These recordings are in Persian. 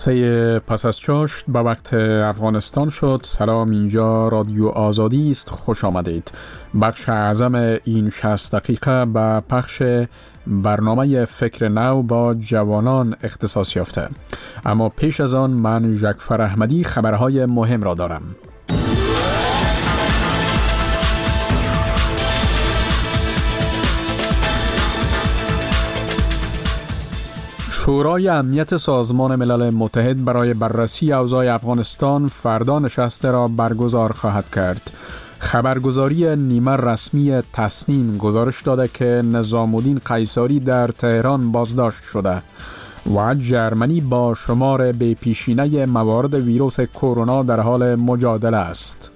سه پس از چاشت به وقت افغانستان شد. سلام، اینجا رادیو آزادی است. خوش آمدید. بخش اعظم این 60 دقیقه به پخش برنامه فکر نو با جوانان اختصاص یافته. اما پیش از آن من ژکفر احمدی خبرهای مهم را دارم. شورای امنیت سازمان ملل متحد برای بررسی اوضاع افغانستان فردا نشست را برگزار خواهد کرد. خبرگزاری نیمه رسمی تصنیم گزارش داده که نظامالدین قیصاری در تهران بازداشت شده و جرمنی با شمار بی پیشینه موارد ویروس کرونا در حال مجادله است.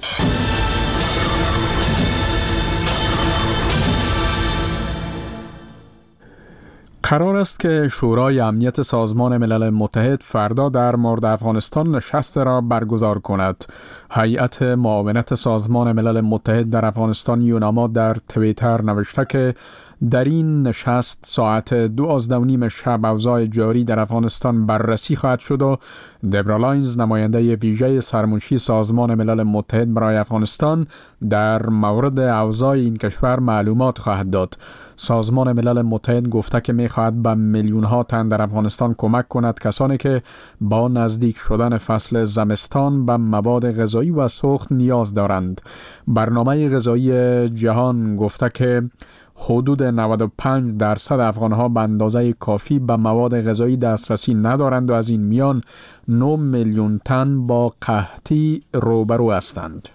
قرار است که شورای امنیت سازمان ملل متحد فردا در مورد افغانستان نشست را برگزار کند. هیئت معاونت سازمان ملل متحد در افغانستان یوناما در توییتر نوشته که در این نشست ساعت 12:30 شب اوضاع جاری در افغانستان بررسی خواهد شد و دبرا لاینز نماینده ویژه سرمنشی سازمان ملل متحد برای افغانستان در مورد اوضاع این کشور معلومات خواهد داد. سازمان ملل متحد گفته که می‌خواهد به میلیون‌ها تن در افغانستان کمک کند، کسانی که با نزدیک شدن فصل زمستان به مواد غذایی و سوخت نیاز دارند. برنامه غذایی جهان گفته که حدود 95% افغان‌ها به اندازه کافی به مواد غذایی دسترسی ندارند و از این میان 9 میلیون تن با قحطی روبرو هستند.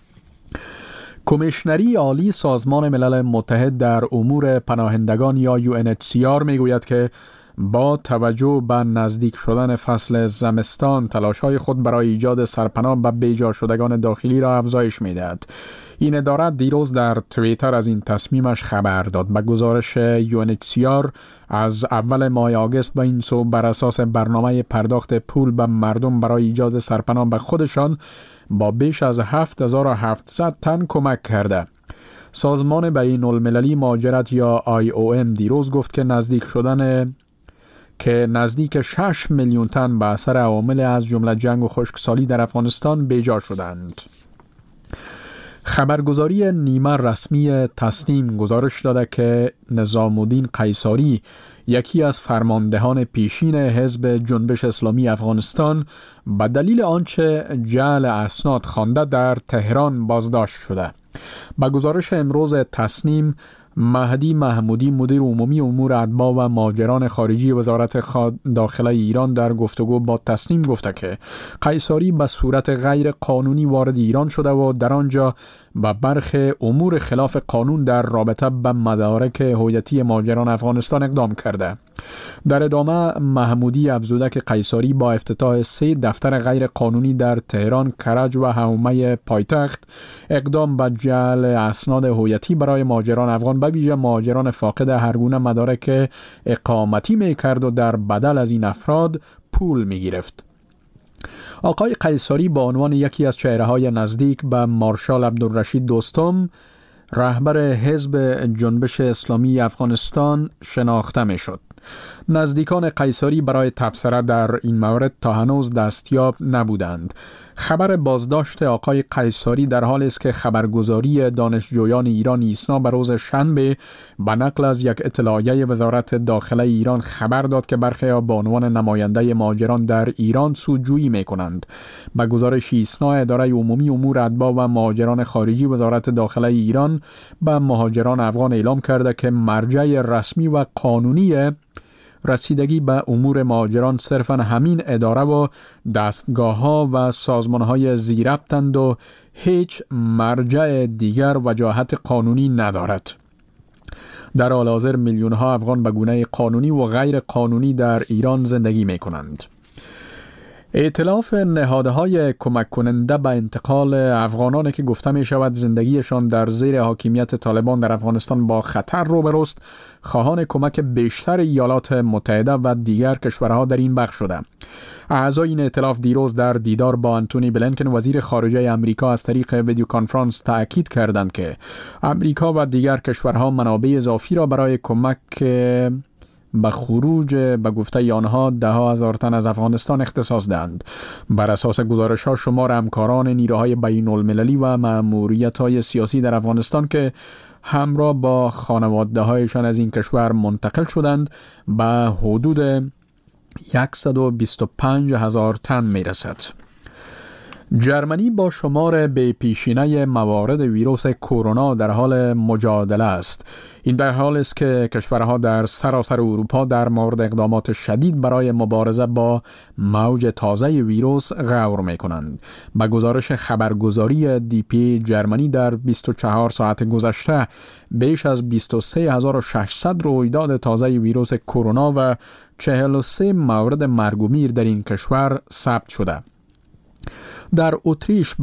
کمیشنری عالی سازمان ملل متحد در امور پناهندگان یا UNHCR میگوید که با توجه به نزدیک شدن فصل زمستان تلاش‌های خود برای ایجاد سرپناه به بیجا شدگان داخلی را افزایش می‌دهد. این اداره دیروز در توییتر از این تصمیمش خبر داد. به گزارش UNHCR از اول ماه آگوست به این سو بر اساس برنامه پرداخت پول به مردم برای ایجاد سرپناه به خودشان با بیش از 7700 تن کمک کرده. سازمان بین‌المللی مهاجرت یا IOM دیروز گفت که نزدیک 6 میلیون تن به اثر عوامل از جمله جنگ و خشکسالی در افغانستان بیجا شدند. خبرگزاری نیمه رسمی تصنیم گزارش داده که نظامالدین قیصاری، یکی از فرماندهان پیشین حزب جنبش اسلامی افغانستان، به دلیل آنچه جعل اسناد خوانده در تهران بازداشت شده. با گزارش امروز تصنیم، مهدی محمودی مدیر عمومی امور اتباع و مهاجران خارجی وزارت داخله ایران در گفتگو با تصنیم گفته که قیصاری به صورت غیر قانونی وارد ایران شده و در آنجا به برخی امور خلاف قانون در رابطه به مدارک هویتی مهاجران افغانستان اقدام کرده. در ادامه محمودی افزوده که قیصاری با افتتاح 3 دفتر غیر قانونی در تهران، کرج و حومه پایتخت اقدام به جعل اسناد هویتی برای مهاجران افغان به ویژه مهاجران فاقد هر گونه مدارک اقامتی می‌کرد و در بدل از این افراد پول می‌گرفت. آقای قیصاری با عنوان یکی از چهره‌های نزدیک به مارشال عبدالرشید دوستم، رهبر حزب جنبش اسلامی افغانستان شناخته می‌شد. نزدیکان قیصاری برای تبصره در این مورد تا هنوز دستیاب نبودند. خبر بازداشت آقای قیصاری در حالی است که خبرگزاری دانشجویان ایران ایسنا به روز شنبه به نقل از یک اطلاعیه وزارت داخله ایران خبر داد که برخی به عنوان نماینده مهاجران در ایران سودجویی می‌کنند. به گزارش ایسنا، اداره عمومی امور اتباع و مهاجران خارجی وزارت داخله ایران به مهاجران افغان اعلام کرده که مرجع رسمی و قانونی رسیدگی به امور مهاجران صرفاً همین اداره و دستگاه‌ها و سازمان‌های زیربطند و هیچ مرجع دیگر وجاهت قانونی ندارد. در حال حاضر میلیون‌ها افغان به گونه قانونی و غیر قانونی در ایران زندگی می‌کنند. ائتلاف نهادهای کمک کننده به انتقال افغانانی که گفته می شود زندگیشان در زیر حاکمیت طالبان در افغانستان با خطر روبروست، خواهان کمک بیشتر ایالات متحده و دیگر کشورها در این بخش شده. اعضای این ائتلاف دیروز در دیدار با آنتونی بلینکن وزیر خارجه امریکا از طریق ویدیو کانفرانس تأکید کردند که امریکا و دیگر کشورها منابع اضافی را برای کمک به خروج به گفته آنها 10,000 تن از افغانستان اختصاص دهند. بر اساس گزارش‌ها شمار همکاران نیروهای بین المللی و مأموریت‌های سیاسی در افغانستان که همراه با خانواده‌هایشان از این کشور منتقل شدند به حدود 125,000 تن می‌رسد. جرمنی با شمار بی پیشینه موارد ویروس کرونا در حال مجادله است. این در حال است که کشورها در سراسر اروپا در مورد اقدامات شدید برای مبارزه با موج تازه ویروس غور می‌کنند. با گزارش خبرگزاری دی.پی جرمنی در 24 ساعت گذشته بیش از 23,600 رویداد تازه ویروس کرونا و 43 مورد مرگ و میر در این کشور ثبت شده. در اتریش